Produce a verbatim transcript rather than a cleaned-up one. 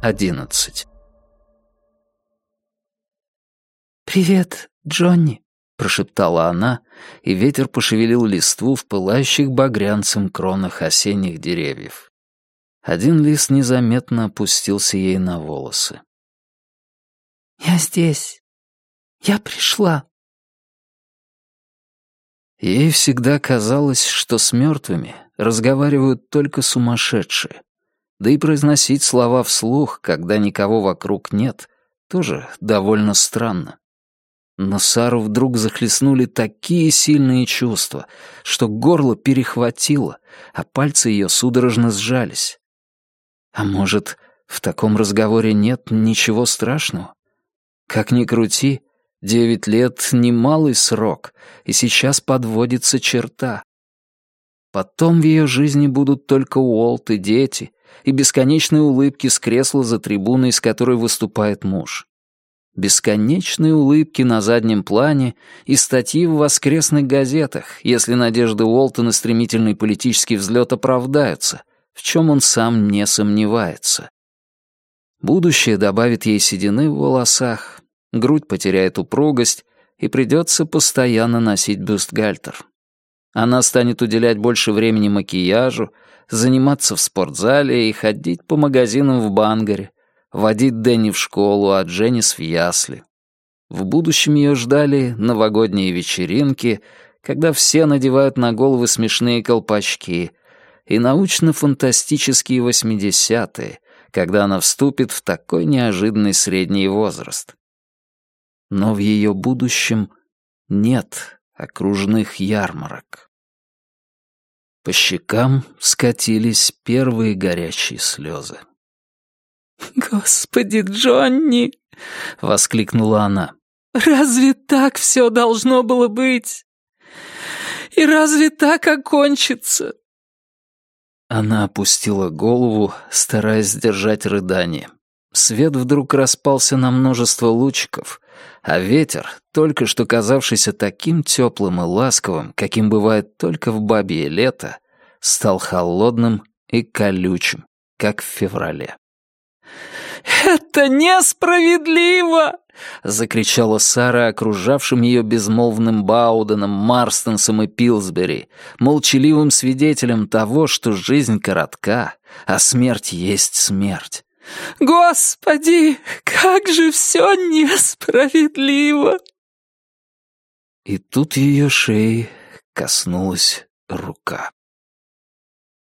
одиннадцать. «Привет, Джонни», — прошептала она, и ветер пошевелил листву в пылающих багрянцем кронах осенних деревьев. Один лист незаметно опустился ей на волосы. «Я здесь. Я пришла». Ей всегда казалось, что с мертвыми разговаривают только сумасшедшие. Да и произносить слова вслух, когда никого вокруг нет, тоже довольно странно. Но Сару вдруг захлестнули такие сильные чувства, что горло перехватило, а пальцы ее судорожно сжались. А может, в таком разговоре нет ничего страшного? Как ни крути, девять лет — немалый срок, и сейчас подводится черта. Потом в ее жизни будут только Уолт и дети, и бесконечные улыбки с кресла за трибуной, с которой выступает муж. Бесконечные улыбки на заднем плане и статьи в воскресных газетах, если надежды Уолта на стремительный политический взлет оправдаются, в чем он сам не сомневается. Будущее добавит ей седины в волосах, грудь потеряет упругость, и придется постоянно носить бюстгальтер. Она станет уделять больше времени макияжу, заниматься в спортзале и ходить по магазинам в Бангаре, водить Дэнни в школу, а Дженнис в ясли. В будущем ее ждали новогодние вечеринки, когда все надевают на головы смешные колпачки, и научно-фантастические восьмидесятые, когда она вступит в такой неожиданный средний возраст. Но в ее будущем нет окружных ярмарок. По щекам скатились первые горячие слезы. «Господи, Джонни!» — воскликнула она. «Разве так все должно было быть? И разве так окончится?» Она опустила голову, стараясь сдержать рыдание. Свет вдруг распался на множество лучиков, а ветер, только что казавшийся таким теплым и ласковым, каким бывает только в бабье лето, стал холодным и колючим, как в феврале. «Это несправедливо!» — закричала Сара окружавшим ее безмолвным Бауденом, Марстонсом и Пилсбери, молчаливым свидетелем того, что жизнь коротка, а смерть есть смерть. «Господи, как же все несправедливо!» И тут ее шеи коснулась рука.